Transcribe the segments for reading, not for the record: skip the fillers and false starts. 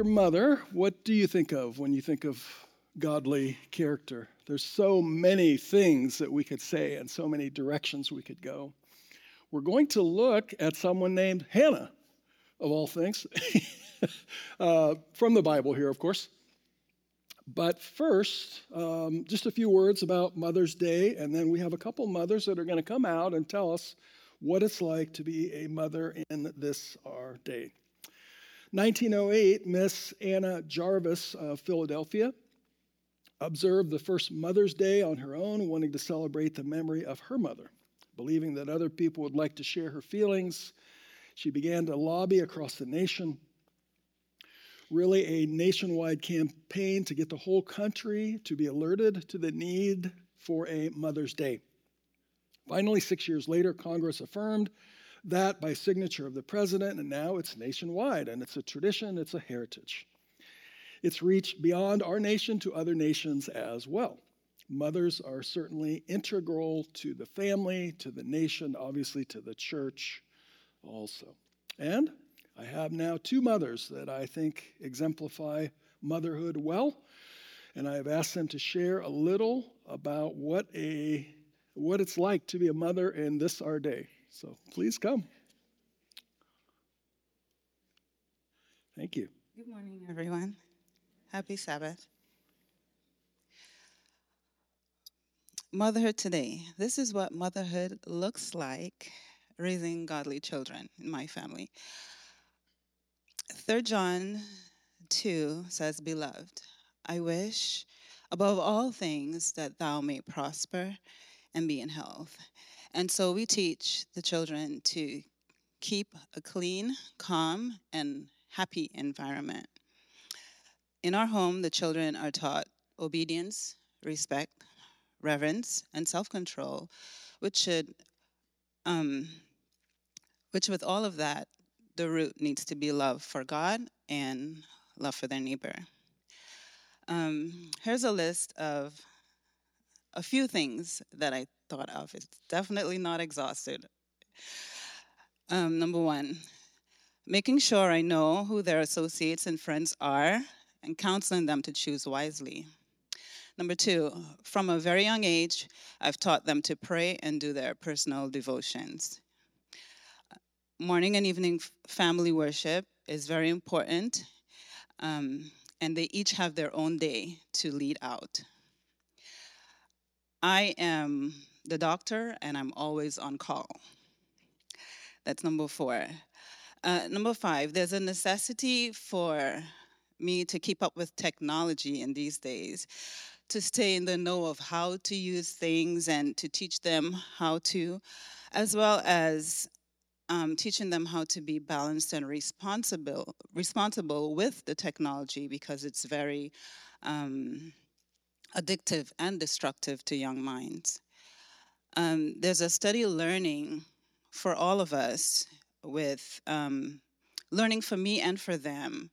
mother, what do you think of when you think of godly character? There's so many things that we could say and so many directions we could go. We're going to look at someone named Hannah, of all things, from the Bible here, of course. But first, just a few words about Mother's Day, and then we have a couple mothers that are going to come out and tell us what it's like to be a mother in this our day. 1908, Miss Anna Jarvis of Philadelphia observed the first Mother's Day on her own, wanting to celebrate the memory of her mother. Believing that other people would like to share her feelings, she began to lobby across the nation, really a nationwide campaign to get the whole country to be alerted to the need for a Mother's Day. Finally, 6 years later, Congress affirmed that by signature of the president, and now it's nationwide, and it's a tradition, it's a heritage. It's reached beyond our nation to other nations as well. Mothers are certainly integral to the family, to the nation, obviously to the church also. And I have now two mothers that I think exemplify motherhood well, and I have asked them to share a little about what it's like to be a mother in this our day. So please come. Thank you. Good morning, everyone. Happy Sabbath. Motherhood today. This is what motherhood looks like, raising godly children in my family. 3 John 2 says, Beloved, I wish above all things that thou may prosper and be in health. And so we teach the children to keep a clean, calm, and happy environment. In our home, the children are taught obedience, respect, reverence, and self-control, which with all of that, the root needs to be love for God and love for their neighbor. Here's a list of a few things that I thought of. It's definitely not exhausted. Number 1, making sure I know who their associates and friends are and counseling them to choose wisely. Number 2, from a very young age, I've taught them to pray and do their personal devotions. Morning and evening family worship is very important, and they each have their own day to lead out. I am the doctor, and I'm always on call. That's number 4. Number 5, there's a necessity for me to keep up with technology in these days, to stay in the know of how to use things and to teach them how to, as well as teaching them how to be balanced and responsible with the technology, because it's very addictive and destructive to young minds. There's a study learning for all of us with learning for me and for them.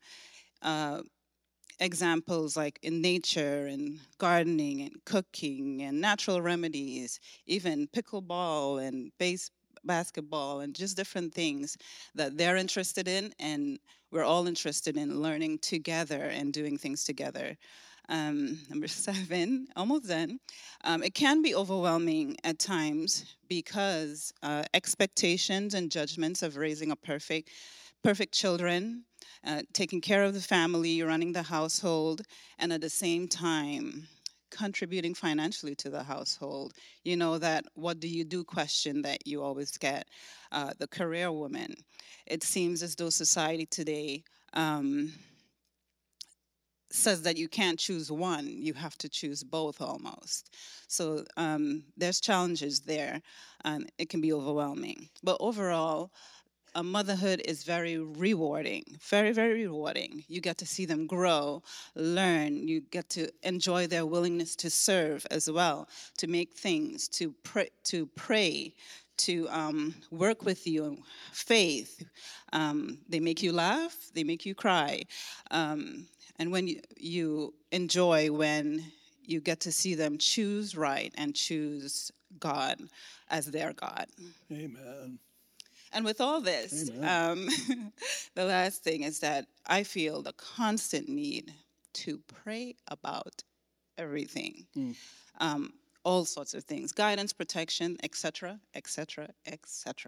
Examples like in nature and gardening and cooking and natural remedies, even pickleball and basketball and just different things that they're interested in, and we're all interested in learning together and doing things together. Number 7, almost done. It can be overwhelming at times because expectations and judgments of raising a perfect children, taking care of the family, running the household, and at the same time, contributing financially to the household. You know that what do you do question that you always get, the career woman. It seems as though society today says that you can't choose one, you have to choose both almost. So there's challenges there. It can be overwhelming. But overall, motherhood is very rewarding, very, very rewarding. You get to see them grow, learn. You get to enjoy their willingness to serve as well, to make things, to pray, to work with you, faith. They make you laugh, they make you cry. And when you enjoy when you get to see them choose right and choose God as their God. Amen. And with all this, the last thing is that I feel the constant need to pray about everything. All sorts of things, guidance, protection, etc., etc., etc.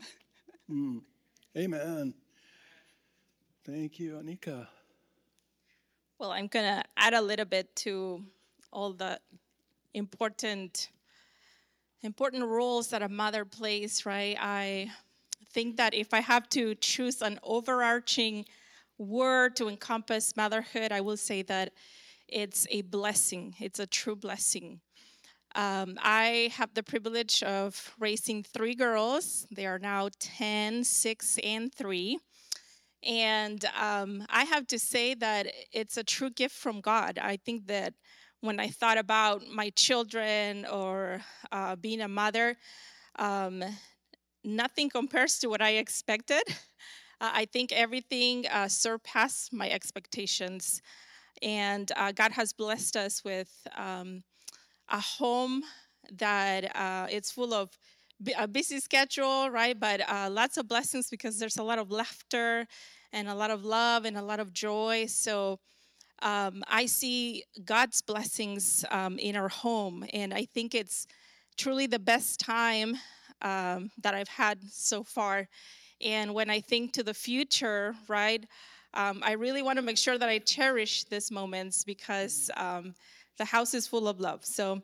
Amen. Thank you, Anika. Well, I'm going to add a little bit to all the important roles that a mother plays, right? I think that if I have to choose an overarching word to encompass motherhood, I will say that it's a blessing. It's a true blessing. I have the privilege of raising 3 girls. They are now 10, 6, and 3. And I have to say that it's a true gift from God. I think that when I thought about my children or being a mother, nothing compares to what I expected. I think everything surpassed my expectations. And God has blessed us with a home that it's full of a busy schedule, right? But lots of blessings because there's a lot of laughter and a lot of love and a lot of joy. So I see God's blessings in our home. And I think it's truly the best time that I've had so far. And when I think to the future, right, I really want to make sure that I cherish these moments because the house is full of love. So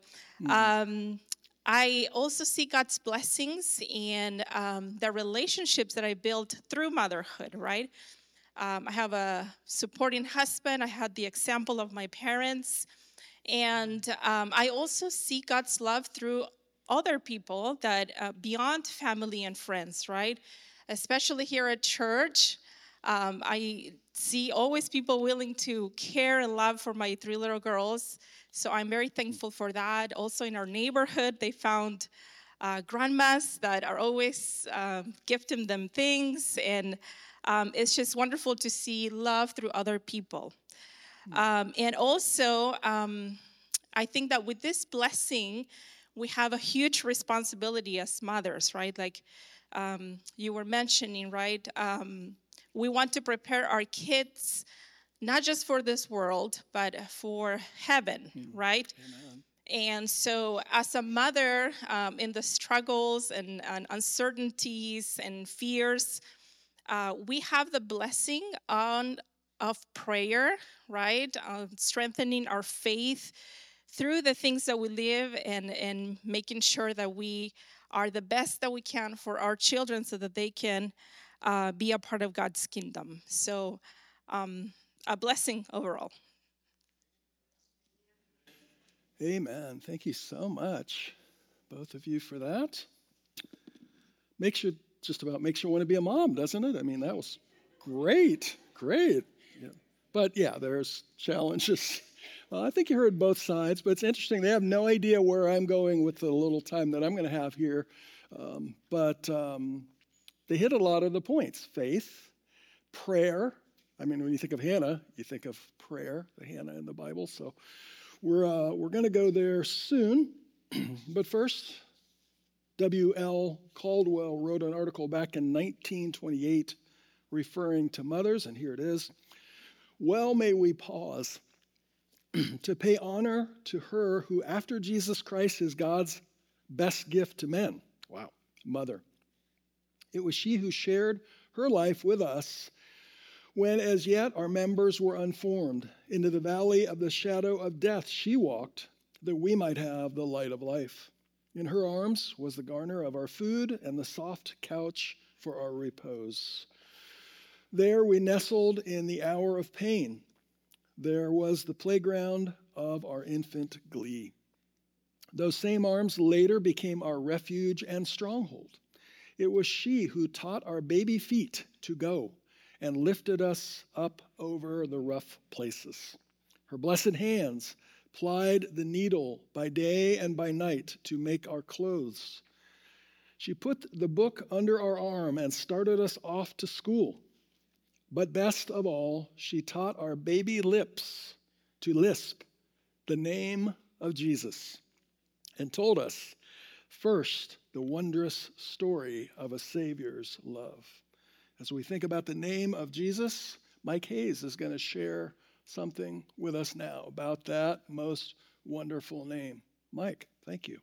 I also see God's blessings in the relationships that I built through motherhood, right? I have a supporting husband. I had the example of my parents. And I also see God's love through other people that beyond family and friends, right? Especially here at church. I see always people willing to care and love for my 3 little girls. So I'm very thankful for that. Also in our neighborhood, they found grandmas that are always gifting them things. And it's just wonderful to see love through other people. And also, I think that with this blessing, we have a huge responsibility as mothers, right? Like you were mentioning, right? We want to prepare our kids not just for this world, but for heaven, right? Amen. And so as a mother, in the struggles and uncertainties and fears, we have the blessing of prayer, right? Strengthening our faith through the things that we live and making sure that we are the best that we can for our children so that they can be a part of God's kingdom. So a blessing overall. Amen. Thank you so much, both of you, for that. Makes you want to be a mom, doesn't it? I mean, that was great. Yeah. But yeah, there's challenges. Well, I think you heard both sides, but it's interesting. They have no idea where I'm going with the little time that I'm going to have here. But they hit a lot of the points. Faith, prayer. I mean, when you think of Hannah, you think of prayer, the Hannah in the Bible. So we're going to go there soon. But first, W.L. Caldwell wrote an article back in 1928 referring to mothers, and here it is. Well, may we pause to pay honor to her who, after Jesus Christ, is God's best gift to men. Wow, mother. It was she who shared her life with us when as yet our members were unformed. Into the valley of the shadow of death she walked, that we might have the light of life. In her arms was the garner of our food and the soft couch for our repose. There we nestled in the hour of pain. There was the playground of our infant glee. Those same arms later became our refuge and stronghold. It was she who taught our baby feet to go and lifted us up over the rough places. Her blessed hands plied the needle by day and by night to make our clothes. She put the book under our arm and started us off to school. But best of all, she taught our baby lips to lisp the name of Jesus and told us First, the wondrous story of a Savior's love. As we think about the name of Jesus, Mike Hayes is going to share something with us now about that most wonderful name. Mike, thank you.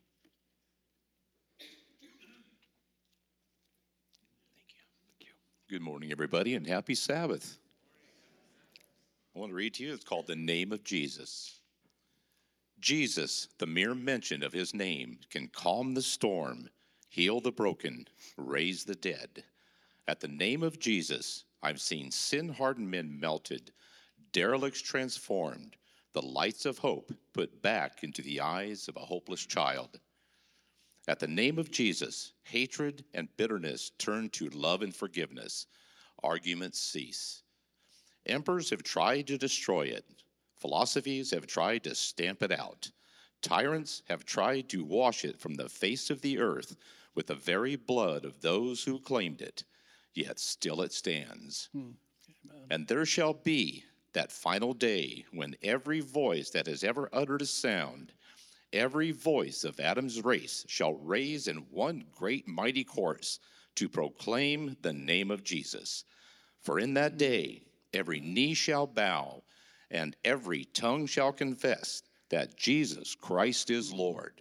Good morning, everybody, and happy Sabbath. I want to read to you, it's called The Name of Jesus. Jesus, the mere mention of his name, can calm the storm, heal the broken, raise the dead. At the name of Jesus, I've seen sin-hardened men melted, derelicts transformed, the lights of hope put back into the eyes of a hopeless child. At the name of Jesus, hatred and bitterness turn to love and forgiveness. Arguments cease. Emperors have tried to destroy it. Philosophies have tried to stamp it out. Tyrants have tried to wash it from the face of the earth with the very blood of those who claimed it. Yet still it stands. And there shall be that final day when every voice that has ever uttered a sound, every voice of Adam's race shall raise in one great mighty chorus to proclaim the name of Jesus. For in that day every knee shall bow and every tongue shall confess that Jesus Christ is Lord.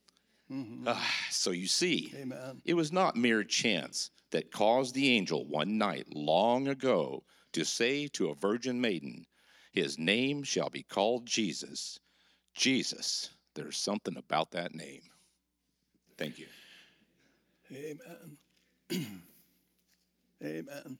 So you see, Amen. It was not mere chance that caused the angel one night long ago to say to a virgin maiden, his name shall be called Jesus. Jesus. There's something about that name. Thank you. Amen. Amen.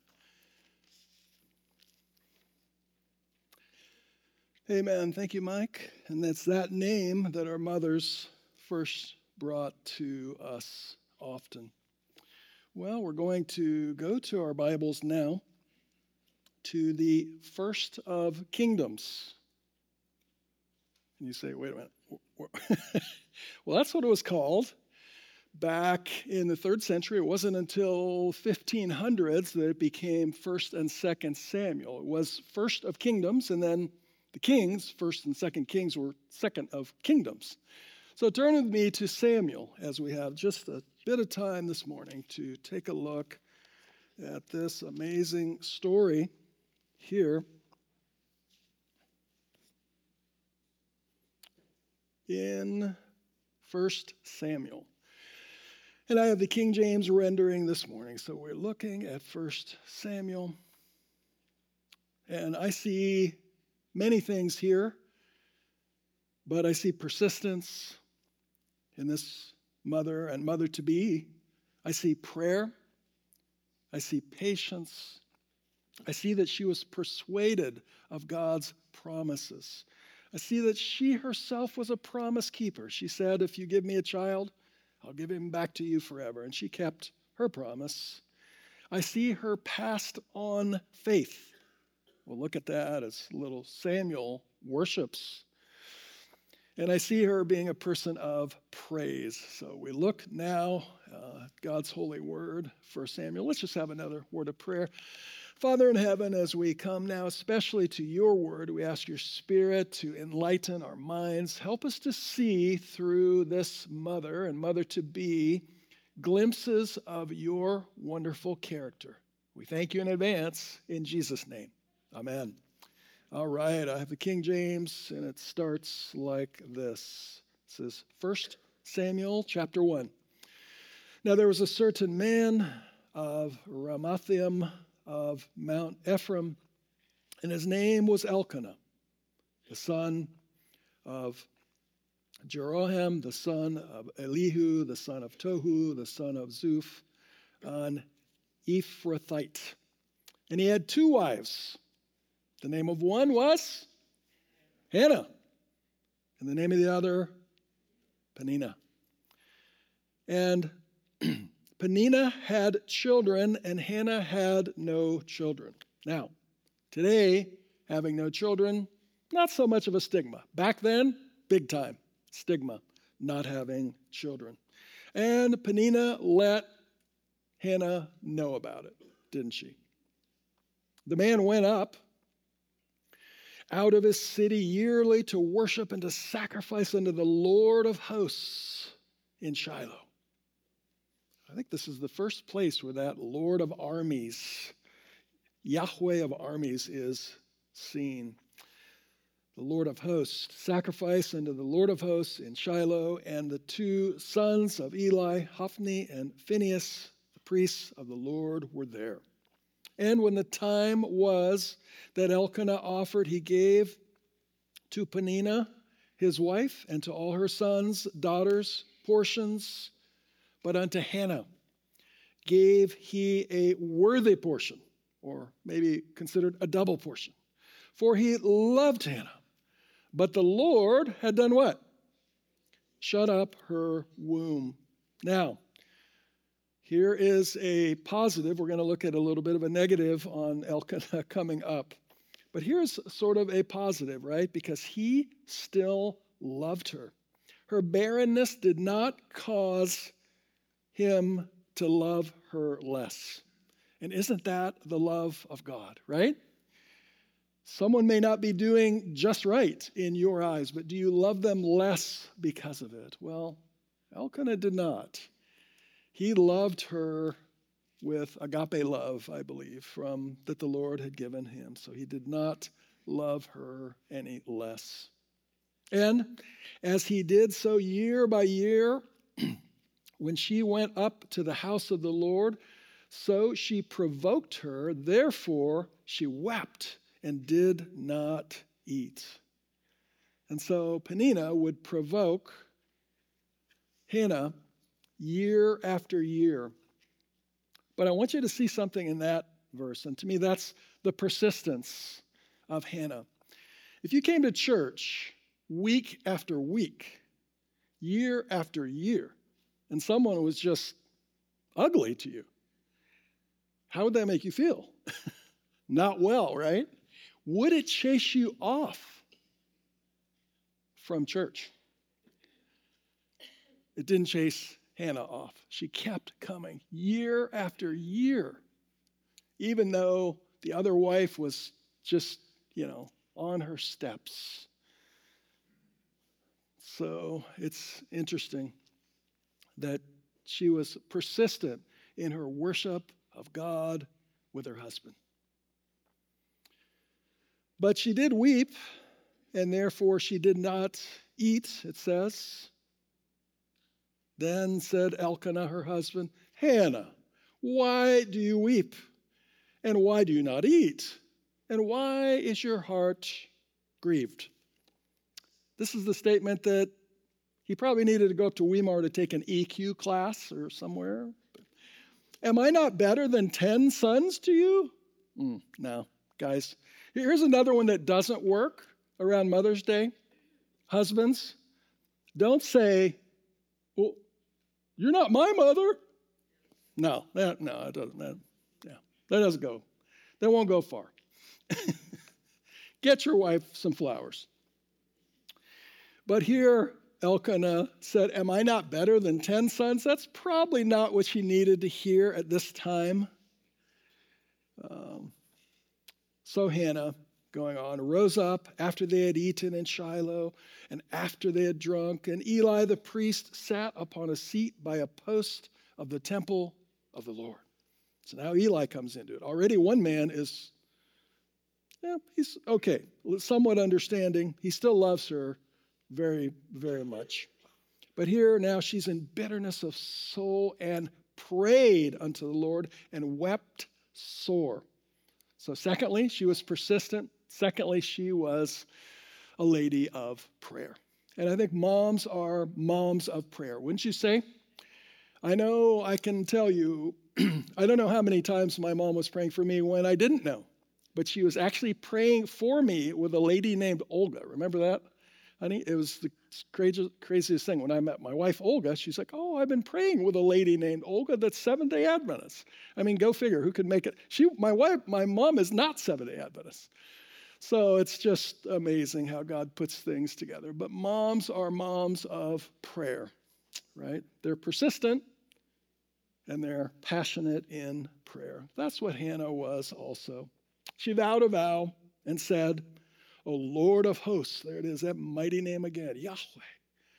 Amen. Thank you, Mike. And that's that name that our mothers first brought to us often. Well, we're going to go to our Bibles now to the First of Kingdoms. And you say, wait a minute. Well, that's what it was called back in the 3rd century. It wasn't until 1500s that it became 1st and 2nd Samuel. It was First of Kingdoms, and then the kings, 1st and 2nd Kings, were 2nd of Kingdoms. So turn with me to Samuel as we have just a bit of time this morning to take a look at this amazing story here in 1 Samuel. And I have the King James rendering this morning, so we're looking at 1 Samuel. And I see many things here, but I see persistence in this mother and mother-to-be. I see prayer. I see patience. I see that she was persuaded of God's promises. I see that she herself was a promise keeper. She said, if you give me a child, I'll give him back to you forever. And she kept her promise. I see her passed on faith. We'll look at that as little Samuel worships. And I see her being a person of praise. So we look now at God's holy word for Samuel. Let's just have another word of prayer. Father in heaven, as we come now especially to your word, we ask your Spirit to enlighten our minds. Help us to see through this mother and mother-to-be glimpses of your wonderful character. We thank you in advance in Jesus' name. Amen. All right, I have the King James, and it starts like this. It says, 1 Samuel chapter 1. Now there was a certain man of Ramathaim of Mount Ephraim, and his name was Elkanah, the son of Jeroham, the son of Elihu, the son of Tohu, the son of Zuph, an Ephrathite. And he had 2 wives. The name of one was Hannah, and the name of the other, Peninnah. And Peninnah had children, and Hannah had no children. Now, today, having no children, not so much of a stigma. Back then, big time stigma, not having children. And Peninnah let Hannah know about it, didn't she? The man went up out of his city yearly to worship and to sacrifice unto the Lord of hosts in Shiloh. I think this is the first place where that Lord of armies, Yahweh of armies, is seen. The Lord of hosts, sacrifice unto the Lord of hosts in Shiloh, and the two sons of Eli, Hophni and Phinehas, the priests of the Lord, were there. And when the time was that Elkanah offered, he gave to Peninnah, his wife, and to all her sons, daughters, portions, but unto Hannah gave he a worthy portion, or maybe considered a double portion, for he loved Hannah. But the Lord had done what? Shut up her womb. Now, here is a positive. We're going to look at a little bit of a negative on Elkanah coming up. But here's sort of a positive, right? Because he still loved her. Her barrenness did not cause him to love her less. And isn't that the love of God, right? Someone may not be doing just right in your eyes, but do you love them less because of it? Well, Elkanah did not. He loved her with agape love, I believe, that the Lord had given him. So he did not love her any less. And as he did so year by year, when she went up to the house of the Lord, so she provoked her. Therefore, she wept and did not eat. And so Peninnah would provoke Hannah year after year. But I want you to see something in that verse. And to me, that's the persistence of Hannah. If you came to church week after week, year after year, and someone was just ugly to you, how would that make you feel? Not well, right? Would it chase you off from church? It didn't chase Hannah off. She kept coming year after year, even though the other wife was just, on her steps. So it's interesting that she was persistent in her worship of God with her husband. But she did weep, and therefore she did not eat, it says. Then said Elkanah, her husband, Hannah, why do you weep? And why do you not eat? And why is your heart grieved? This is the statement that he probably needed to go up to Weimar to take an EQ class or somewhere. Am I not better than 10 sons to you? No, guys. Here's another one that doesn't work around Mother's Day. Husbands, don't say, well, you're not my mother. No, it doesn't. That doesn't go. That won't go far. Get your wife some flowers. But here, Elkanah said, am I not better than 10 sons? That's probably not what she needed to hear at this time. So Hannah, going on, rose up after they had eaten in Shiloh and after they had drunk. And Eli the priest sat upon a seat by a post of the temple of the Lord. So now Eli comes into it. Already one man is, he's okay, somewhat understanding. He still loves her very, very much. But here now she's in bitterness of soul and prayed unto the Lord and wept sore. So secondly, she was persistent. Secondly, she was a lady of prayer. And I think moms are moms of prayer, wouldn't you say? I know I can tell you, I don't know how many times my mom was praying for me when I didn't know. But she was actually praying for me with a lady named Olga. Remember that, honey? It was the craziest thing. When I met my wife, Olga, she's like, oh, I've been praying with a lady named Olga that's Seventh-day Adventist. I mean, go figure, who could make it? My mom is not Seventh-day Adventist. So it's just amazing how God puts things together. But moms are moms of prayer, right? They're persistent and they're passionate in prayer. That's what Hannah was also. She vowed a vow and said, O Lord of hosts, there it is, that mighty name again, Yahweh,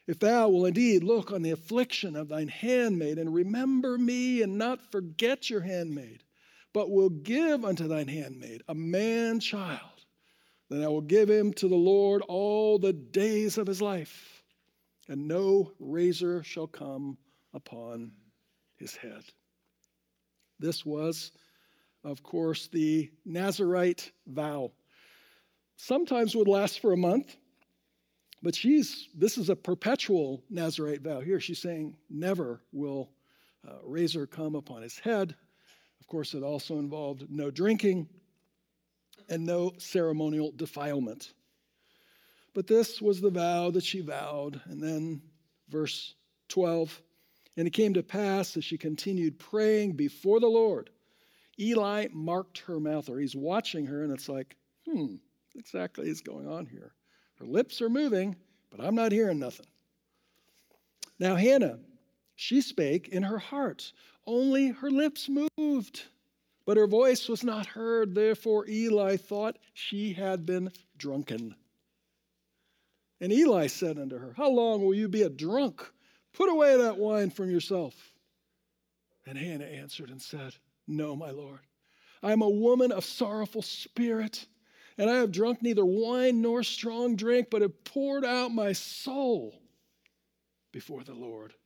If thou will indeed look on the affliction of thine handmaid, and remember me, and not forget your handmaid, but will give unto thine handmaid a man child, then I will give him to the Lord all the days of his life, and no razor shall come upon his head. This was, of course, the Nazirite vow. Sometimes would last for a month, but this is a perpetual Nazirite vow. Here she's saying never will razor come upon his head. Of course, it also involved no drinking and no ceremonial defilement. But this was the vow that she vowed. And then verse 12, and it came to pass as she continued praying before the Lord, Eli marked her mouth, or he's watching her, and it's like, exactly is going on here. Her lips are moving, but I'm not hearing nothing. Now Hannah, she spake in her heart, only her lips moved, but her voice was not heard. Therefore Eli thought she had been drunken. And Eli said unto her, how long will you be a drunk? Put away that wine from yourself. And Hannah answered and said, no, my Lord, I am a woman of sorrowful spirit, and I have drunk neither wine nor strong drink, but have poured out my soul before the Lord.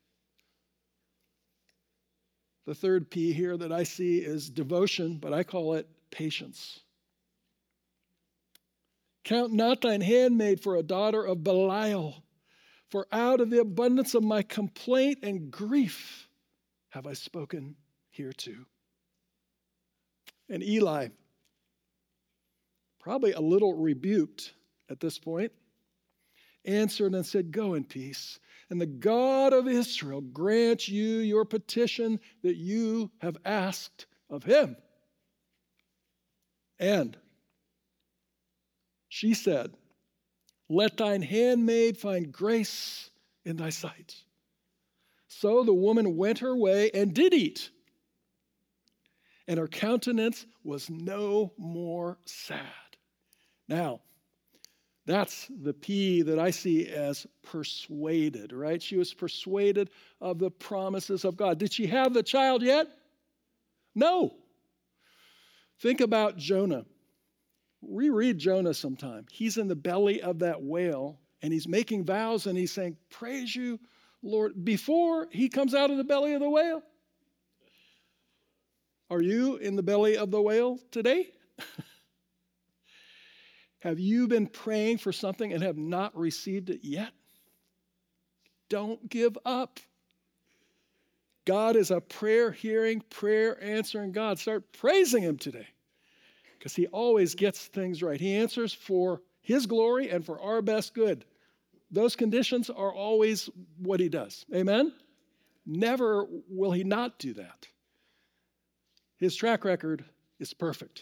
The third P here that I see is devotion, but I call it patience. Count not thine handmaid for a daughter of Belial, for out of the abundance of my complaint and grief have I spoken hereto. And Eli, probably a little rebuked at this point, answered and said, go in peace, and the God of Israel grant you your petition that you have asked of him. And she said, let thine handmaid find grace in thy sight. So the woman went her way and did eat, and her countenance was no more sad. Now, that's the P that I see as persuaded, right? She was persuaded of the promises of God. Did she have the child yet? No. Think about Jonah. Reread Jonah sometime. He's in the belly of that whale, and he's making vows, and he's saying, praise you, Lord, before he comes out of the belly of the whale. Are you in the belly of the whale today? Have you been praying for something and have not received it yet? Don't give up. God is a prayer-hearing, prayer-answering God. Start praising him today, because he always gets things right. He answers for his glory and for our best good. Those conditions are always what he does. Amen? Never will he not do that. His track record is perfect.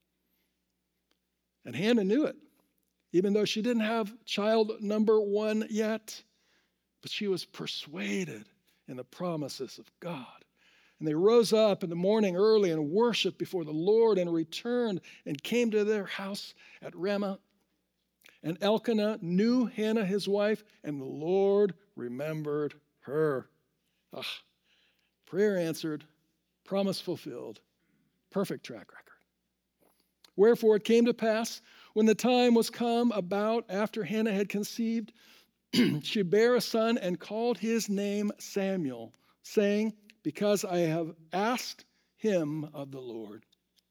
And Hannah knew it, even though she didn't have child number one yet. But she was persuaded in the promises of God. And they rose up in the morning early and worshiped before the Lord, and returned and came to their house at Ramah. And Elkanah knew Hannah his wife, and the Lord remembered her. Prayer answered, promise fulfilled, perfect track record. Wherefore it came to pass, when the time was come about after Hannah had conceived, she bare a son and called his name Samuel, saying, because I have asked him of the Lord.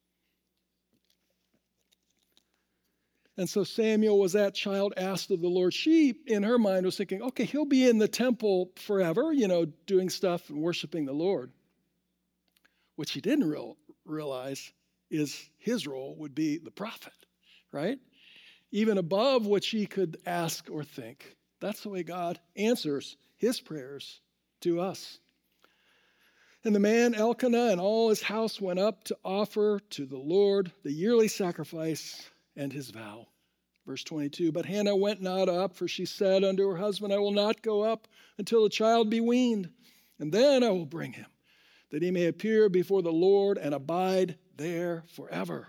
And so Samuel was that child asked of the Lord. She, in her mind, was thinking, okay, he'll be in the temple forever, doing stuff and worshiping the Lord. What she didn't realize is his role would be the prophet, right? Even above what she could ask or think. That's the way God answers his prayers to us. And the man Elkanah and all his house went up to offer to the Lord the yearly sacrifice and his vow. Verse 22, but Hannah went not up, for she said unto her husband, I will not go up until the child be weaned, and then I will bring him, that he may appear before the Lord and abide there forever.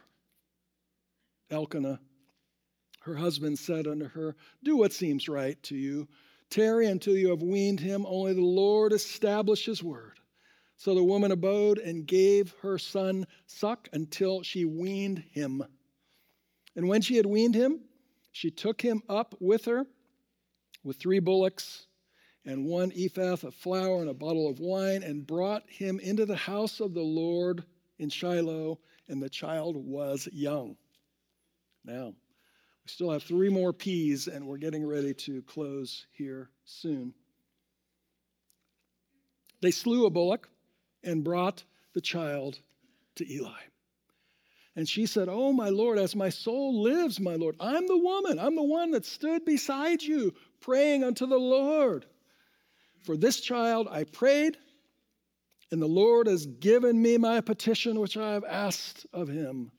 Elkanah, her husband, said unto her, do what seems right to you. Tarry until you have weaned him. Only the Lord establish his word. So the woman abode and gave her son suck until she weaned him. And when she had weaned him, she took him up with her with 3 bullocks and 1 ephah of flour and a bottle of wine, and brought him into the house of the Lord in Shiloh, and the child was young. Now, we still have 3 more P's, and we're getting ready to close here soon. They slew a bullock and brought the child to Eli. And she said, "Oh, my Lord, as my soul lives, my Lord, I'm the woman. I'm the one that stood beside you, praying unto the Lord. For this child I prayed, and the Lord has given me my petition, which I have asked of him.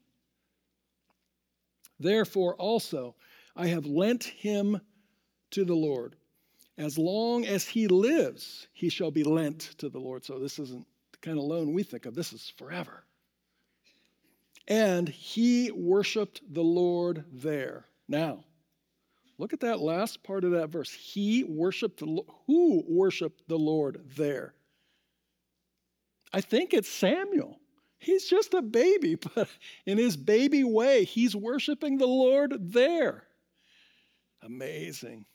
Therefore also I have lent him to the Lord. As long as he lives, he shall be lent to the Lord." So this isn't the kind of loan we think of. This is forever. "And he worshiped the Lord there." Now, look at that last part of that verse. He worshiped the Lord. Who worshiped the Lord there? I think it's Samuel. He's just a baby, but in his baby way, he's worshiping the Lord there. Amazing.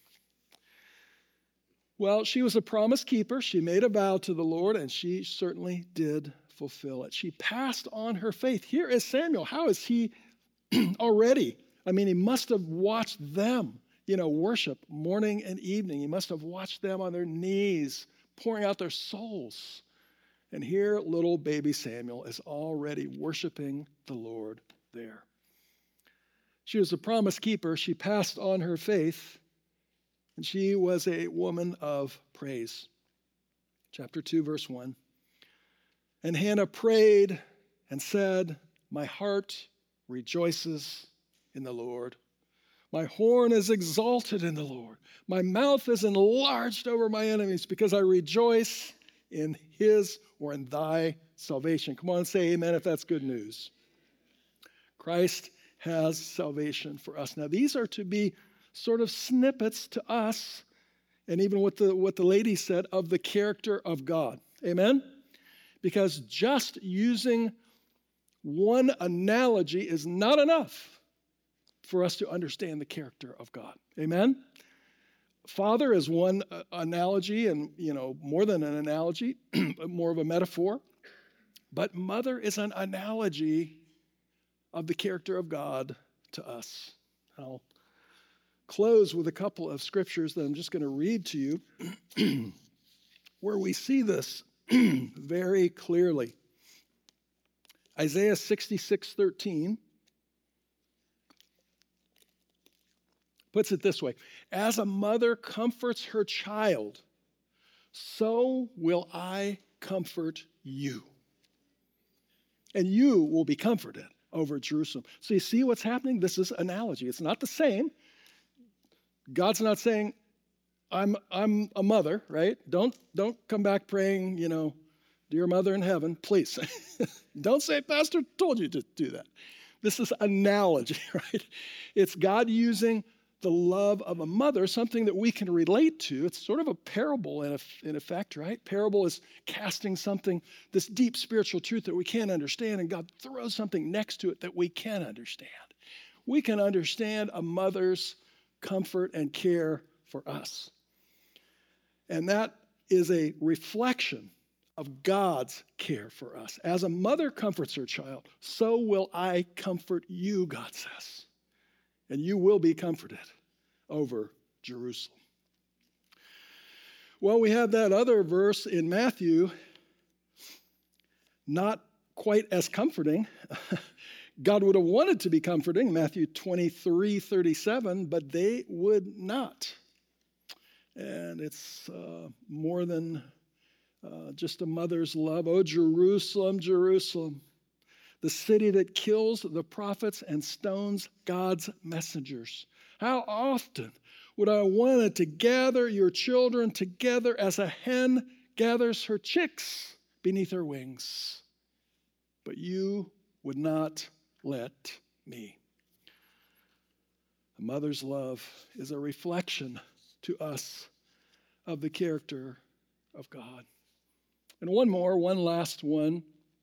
Well, she was a promise keeper. She made a vow to the Lord, and she certainly did fulfill it. She passed on her faith. Here is Samuel. How is he already? I mean, he must have watched them, worship morning and evening. He must have watched them on their knees, pouring out their souls. And here, little baby Samuel is already worshiping the Lord there. She was a promise keeper. She passed on her faith, and she was a woman of praise. Chapter 2, verse 1. "And Hannah prayed and said, My heart rejoices in the Lord. My horn is exalted in the Lord. My mouth is enlarged over my enemies, because I rejoice in his or in thy salvation." Come on, say amen if that's good news. Christ has salvation for us. Now, these are to be sort of snippets to us, and even what the lady said, of the character of God. Amen? Because just using one analogy is not enough for us to understand the character of God. Amen? Father is one analogy, and more than an analogy, more of a metaphor. But mother is an analogy of the character of God to us. I'll close with a couple of scriptures that I'm just going to read to you where we see this very clearly. Isaiah 66:13 puts it this way: "As a mother comforts her child, so will I comfort you. And you will be comforted over Jerusalem." So you see what's happening? This is analogy. It's not the same. God's not saying, I'm a mother, right? Don't come back praying, "Dear Mother in heaven," please. Don't say, "Pastor told you to do that." This is analogy, right? It's God using the love of a mother, something that we can relate to. It's sort of a parable in effect, right? Parable is casting something, this deep spiritual truth that we can't understand, and God throws something next to it that we can understand. We can understand a mother's comfort and care for us. And that is a reflection of God's care for us. As a mother comforts her child, so will I comfort you, God says. And you will be comforted over Jerusalem. Well, we have that other verse in Matthew, not quite as comforting. God would have wanted to be comforting, Matthew 23:37, but they would not. And it's more than just a mother's love. "Oh, Jerusalem, Jerusalem, the city that kills the prophets and stones God's messengers. How often would I wanted to gather your children together as a hen gathers her chicks beneath her wings, but you would not let me." A mother's love is a reflection to us of the character of God. And one last one.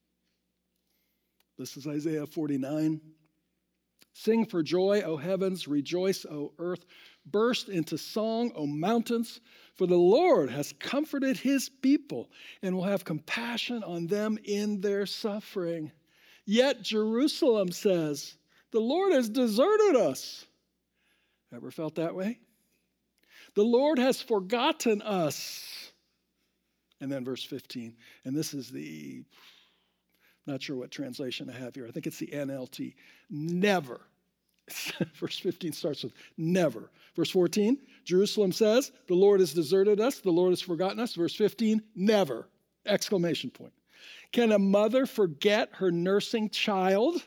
This is Isaiah 49. Sing for joy, O heavens, rejoice, O earth, burst into song, O mountains, for the Lord has comforted his people and will have compassion on them in their suffering. Yet Jerusalem says, the Lord has deserted us. Ever felt that way? The Lord has forgotten us. And then verse 15, and this is not sure what translation I have here. I think it's the NLT. Never. Verse 15 starts with never. Verse 14, Jerusalem says, the Lord has deserted us. The Lord has forgotten us. Verse 15, never. Exclamation point. Can a mother forget her nursing child?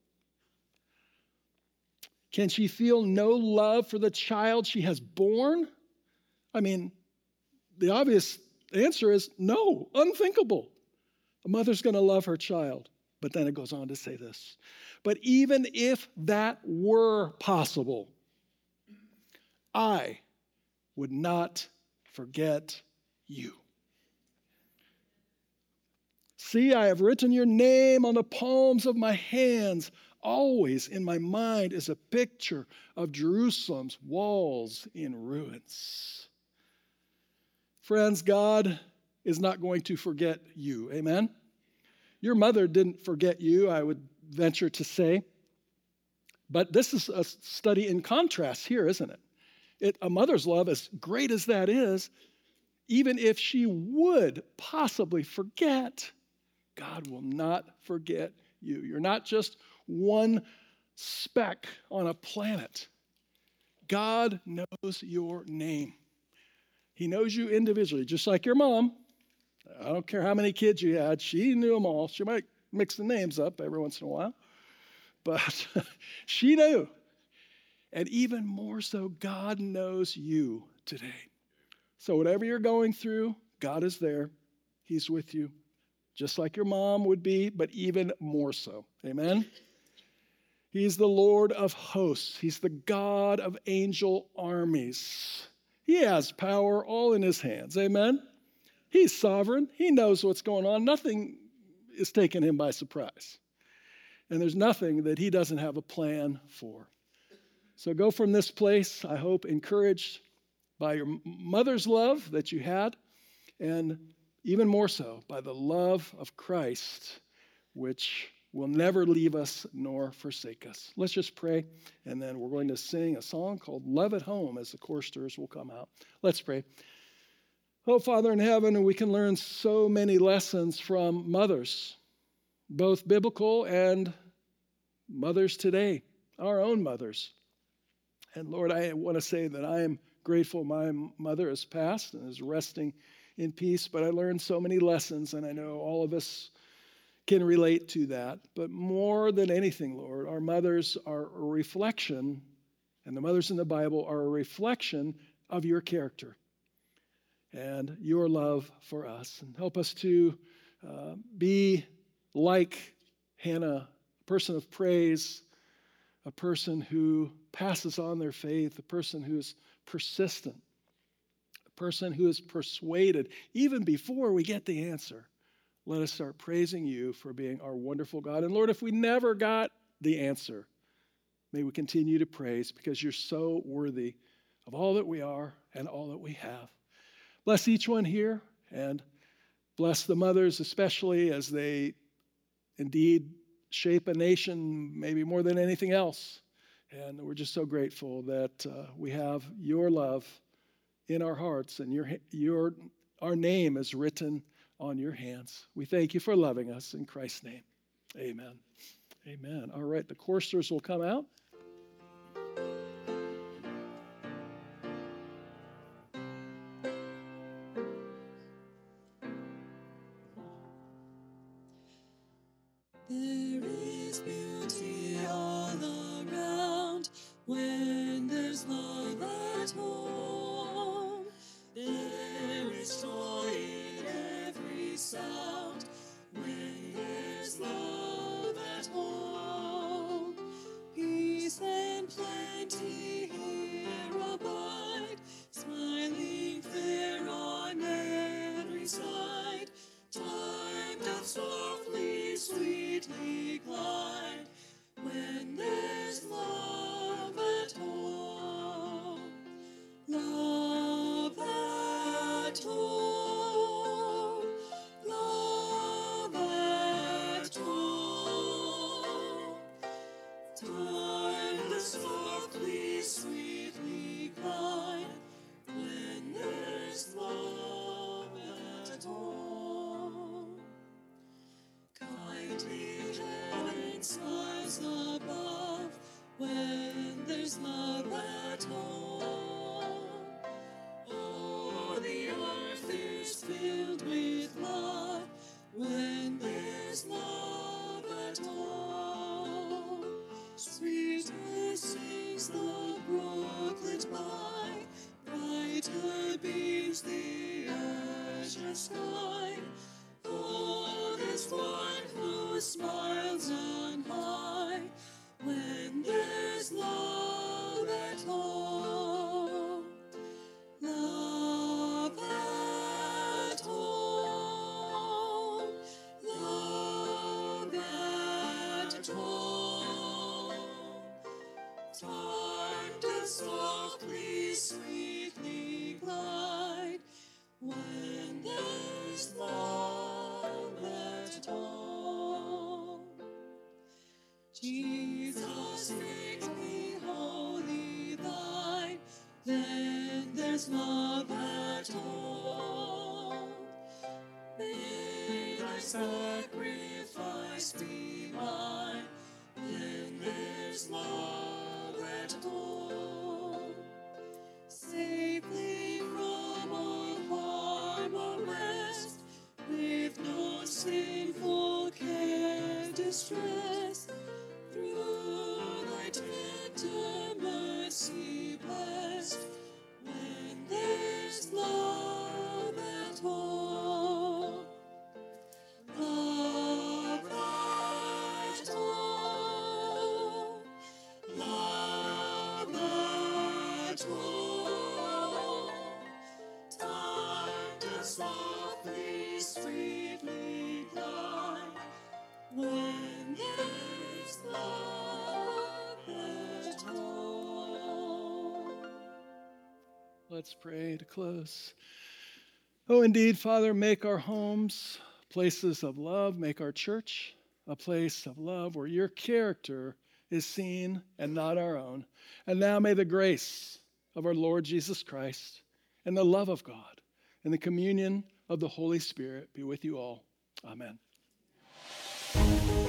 Can she feel no love for the child she has born? I mean, the obvious answer is no, unthinkable. A mother's going to love her child. But then it goes on to say this. But even if that were possible, I would not forget you. See, I have written your name on the palms of my hands. Always in my mind is a picture of Jerusalem's walls in ruins. Friends, God is not going to forget you. Amen? Your mother didn't forget you, I would venture to say. But this is a study in contrast here, isn't it? A mother's love, as great as that is, even if she would possibly forget, God will not forget you. You're not just one speck on a planet. God knows your name. He knows you individually, just like your mom. I don't care how many kids you had. She knew them all. She might mix the names up every once in a while, but she knew. And even more so, God knows you today. So whatever you're going through, God is there. He's with you, just like your mom would be, but even more so. Amen? He's the Lord of hosts. He's the God of angel armies. He has power all in his hands. Amen? He's sovereign. He knows what's going on. Nothing is taking him by surprise. And there's nothing that he doesn't have a plan for. So go from this place, I hope, encouraged by your mother's love that you had, and even more so by the love of Christ, which will never leave us nor forsake us. Let's just pray, and then we're going to sing a song called Love at Home as the choristers will come out. Let's pray. Oh, Father in heaven, we can learn so many lessons from mothers, both biblical and mothers today, our own mothers. And Lord, I want to say that I am grateful my mother has passed and is resting in peace, but I learned so many lessons, and I know all of us can relate to that. But more than anything, Lord, our mothers are a reflection, and the mothers in the Bible are a reflection of your character and your love for us. And help us to be like Hannah, a person of praise, a person who passes on their faith, a person who is persistent, a person who is persuaded. Even before we get the answer, let us start praising you for being our wonderful God. And Lord, if we never got the answer, may we continue to praise because you're so worthy of all that we are and all that we have. Bless each one here and bless the mothers especially as they indeed shape a nation maybe more than anything else. And we're just so grateful that we have your love in our hearts and our name is written on your hands. We thank you for loving us in Christ's name. Amen. Amen. All right, the choristers will come out. There is beauty all around when there's love at home. There is joy in every sound when there's love at home. smiles on high, when there's love at home. Love at home. Love at home. Time to softly, sweetly glide, when there's love at home. Jesus, make me wholly thine, then there's love at home. May thy sacrifice be mine, then there's love at home. Safely from all harm or rest, with no sinful care distress, through thy tender mercy blessed, when there's love at home. Love at home. Love at home. Time to softly, sweetly glide, when there's love at home. Let's pray to close. Oh, indeed, Father, make our homes places of love. Make our church a place of love where your character is seen and not our own. And now may the grace of our Lord Jesus Christ and the love of God and the communion of the Holy Spirit be with you all. Amen.